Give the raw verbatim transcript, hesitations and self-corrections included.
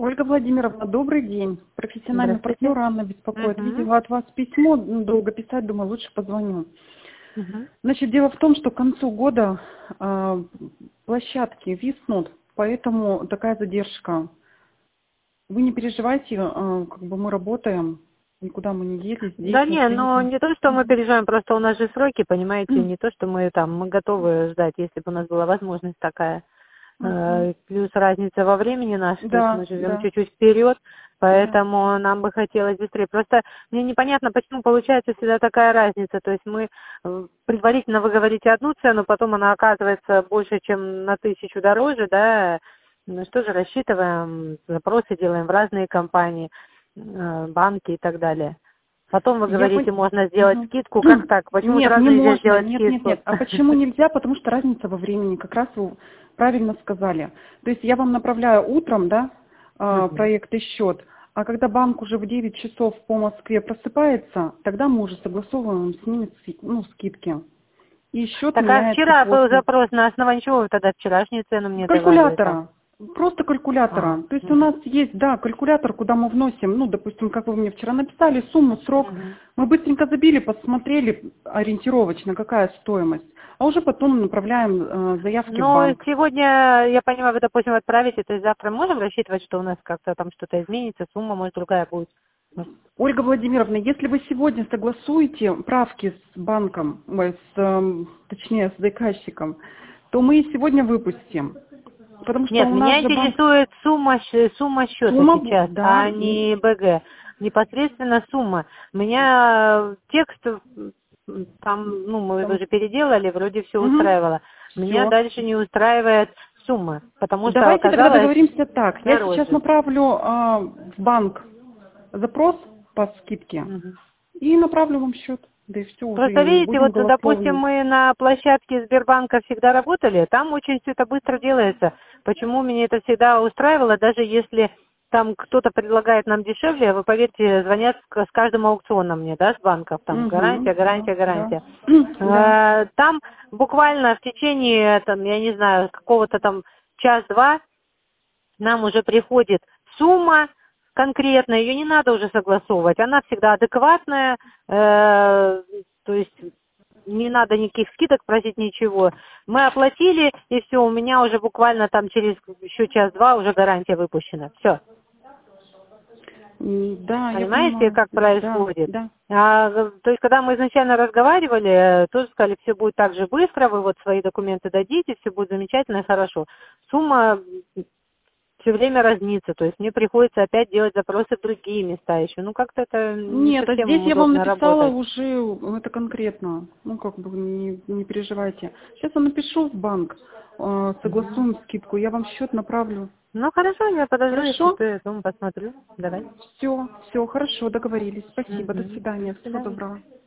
Ольга Владимировна, добрый день. Профессиональный Здравствуйте. партнер Анна беспокоит. Мгм. Видела от вас письмо, ну, долго писать, думаю, лучше позвоню. Мгм. Значит, дело в том, что к концу года э, площадки виснут, поэтому такая задержка. Вы не переживайте, э, как бы мы работаем, никуда мы не делись, Да не, действуем. но не то, что мы переживаем, просто у нас же сроки, понимаете, Мгм. не то, что мы там, мы готовы ждать, если бы у нас была возможность такая. Мгм. Э, Плюс разница во времени наша, то есть Да, мы живем да, чуть-чуть вперед, да. поэтому нам бы хотелось быстрее. Просто мне непонятно, почему получается всегда такая разница. То есть мы э, предварительно вы говорите одну цену, потом она оказывается больше, чем на тысячу дороже, да. Ну что же, рассчитываем, запросы делаем в разные компании, э, банки и так далее. Потом вы Я говорите, пон- можно сделать Мгм. скидку. Как так? Почему Нет, сразу не нельзя можно. сделать Нет, нет, скидку? нет. А почему нельзя? Потому что разница во времени. Как раз вы правильно сказали. То есть я вам направляю утром, да, а, Мгм. проект и счет. А когда банк уже в девять часов по Москве просыпается, тогда мы уже согласовываем с ними ски- ну, скидки. И счет Так а меняется вчера был после. запрос, на основании чего вы тогда вчерашнюю цену мне давали? Это? Калькулятора. Просто А, калькулятора. То есть у мгм. нас есть, да, калькулятор, куда мы вносим, ну, допустим, как вы мне вчера написали, сумму, срок. Мгм. Мы быстренько забили, посмотрели ориентировочно, какая стоимость. А уже потом направляем э, заявки в Но банк. сегодня, я понимаю, вы, допустим, отправите, то есть завтра можем рассчитывать, что у нас как-то там что-то изменится, сумма, может, другая будет? Ольга Владимировна, если вы сегодня согласуете правки с банком, ой, с, эм, точнее, с заказчиком, то мы и сегодня выпустим. Потому что Нет, у нас меня же банк интересует сумма, щ- сумма счета сумма, сейчас, да, а не БГ. Непосредственно сумма. Меня текст м, там, ну, мы там, уже переделали, вроде все устраивало. Меня все. дальше не устраивает сумма, потому что Давайте тогда оказалось договоримся так. Я сейчас дороже. направлю а, в банк запрос по скидке Мгм. и направлю вам счет. Да и все, уже Просто и видите, будем вот, допустим, голословно. мы на площадке Сбербанка всегда работали, там очень все это быстро делается. Почему меня это всегда устраивало, даже если там кто-то предлагает нам дешевле, вы поверьте, звонят с с каждым аукционом мне, да, с банков, там, Угу, гарантия, да, гарантия, да. гарантия. Да. Э, Там буквально в течение, там, я не знаю, какого-то там час-два нам уже приходит сумма конкретная, ее не надо уже согласовывать, она всегда адекватная, э, то есть не надо никаких скидок просить, ничего. Мы оплатили, и все, у меня уже буквально там через еще час-два уже гарантия выпущена. Все. М, Да, я Понимаете, понимаю. как Да, происходит? да. А, то есть, когда мы изначально разговаривали, э, тоже сказали, все будет так же быстро, вы вот свои документы дадите, все будет замечательно и хорошо. Сумма все время разнится, то есть мне приходится опять делать запросы в другие места еще. Ну, как-то это не Нет, а здесь совсем я вам удобно написала работать. уже, ну, это конкретно. Ну, как бы не, не переживайте. Сейчас я напишу в банк, э, Мгм. согласуем скидку, я вам счет направлю. Ну, хорошо, я подожду, если Хорошо? что, я дома посмотрю. Давай. Все, все, хорошо, договорились. Спасибо, до Мгм. До свидания, всего свидания. доброго.